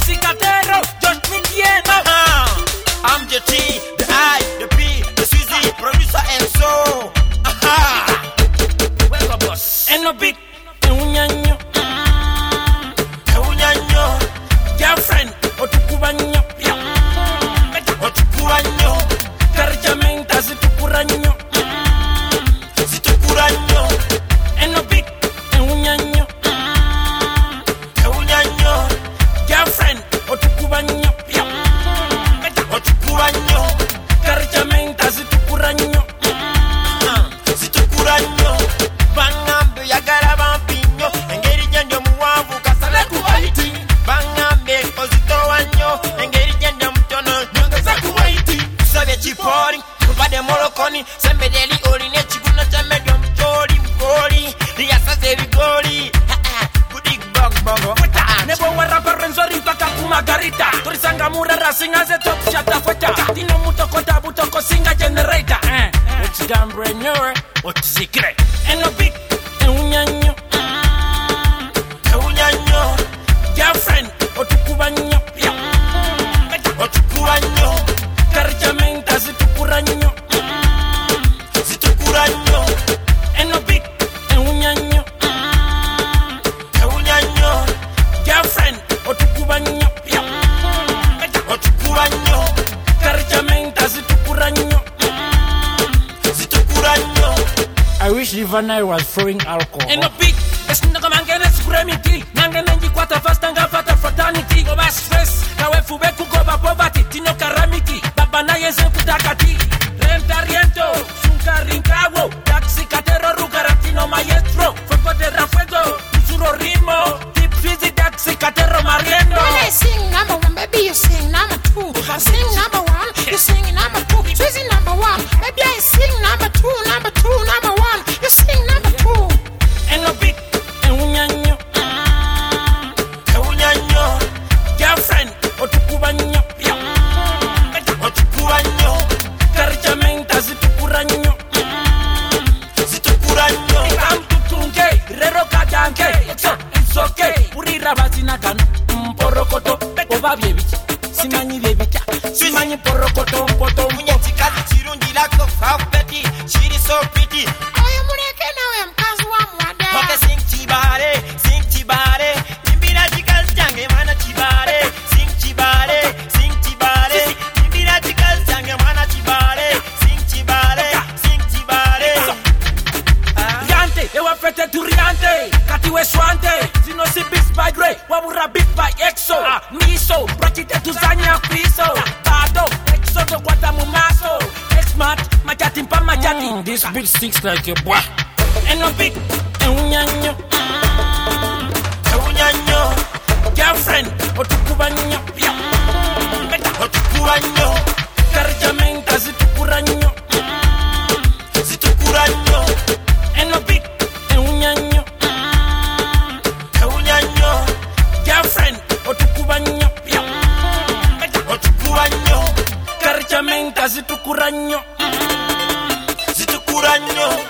Cicatero, Josh Nikieno. I'm the T, the I, the P, the Suzy, producer and so. Welcome, boss. And no big, unyanyo. Unyanyo. Girlfriend, otukubanyo. Otukubanyo. Carjamenta, zitukuranyo. Zitukuranyo. And no big, unyanyo. Unyanyo. Girlfriend, otukubanyo. Otukubanyo. Carjamenta, zitukuranyo. Zitukuranyo. Bangambe yagala bampinyo. Engeri jendo muwanvu kasala kuwaiti. Bangambe ozitowanyo. Engeri jendo mtono nyongeza kuwaiti. Kusabye chipori. Kupade molokoni. Sembedeli oline chiguno chamedyo mchori mkori. Riyasaze bigori. Kudik bong bongo. Nebo warapa renzori mpaka kumagarita. Turisanga murara singa ze top shata feta. Dino mutokota butoko singa generator. Which damn renewal, what secret? And no big, unyanyo. Unyanyo. Girlfriend, otukubanyo. Otukubanyo. Carjamenta, zitukuranyo. Zitukuranyo. And no big, unyanyo. Unyanyo. Girlfriend, otukubanyo. Otukubanyo. Carjamenta, zitukuranyo. Zitukuranyo. I wish Ivana was throwing alcohol. And no big, it's not a man getting supremacy. Nangananji quarter fast and fata fraternity. Go back stress, kawe fubeku go ba poverty. Tino karamiti, babana yense kutakati. Rentariento, sunkarinkawo. Taxi catero rugaratino maestro. Fuego de rafuego, usuro rimo. Deep fizzy taxi catero mariendo. When I sing number one, baby, you sing number two. I sing number one, you sing number two. Swizzy number one, baby, I sing number two, number two, number one. You sing number two. And no big, unyanyo. Unyanyo. Girlfriend, otukubanyo. Otukubanyo. Carjamenta, zitukuranyo. Zitukuranyo. Amtutunke, rero kadanke. It's okay. Urira bazina kanu. Mporokoto, oba byebicha. Simanyi byebicha. Simanyi porokoto, mpoto. Munyetikazi chirungi lako fafeti. Shiri so pretty. Oyo muleke nawe mkazi wa mwada. Oke sing chibare, sing chibare. Nimbira chikazi change mwana chibare. Sing chibare, sing chibare. Nimbira chikazi change mwana chibare. Sing chibare, sing chibare. Riante, ewa fete turiante. Katiwe swante. Zino si bis by Dre. Wabura bit by EXO. Miso, prachite tuzanya piso. Bado, EXO do guata mumaso. X-Mat, machati mpa machati. This beat sticks like a boy. And no big, unyanyo. Unyanyo. Girlfriend, otukubanyo. Otukubanyo. Carjamenta, zitukuranyo. Zitukuranyo. And no big, unyanyo. Unyanyo. Girlfriend, otukubanyo. Otukubanyo. Carjamenta, zitukuranyo. Zitukuranyo.